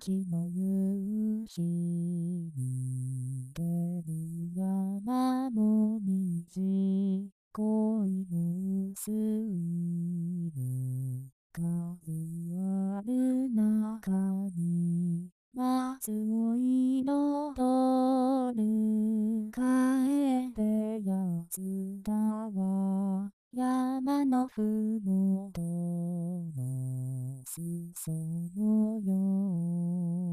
秋の夕日に出る山もみじ恋結いの数ある中に松を彩る帰ってやつだわ山のふもとの裾のよう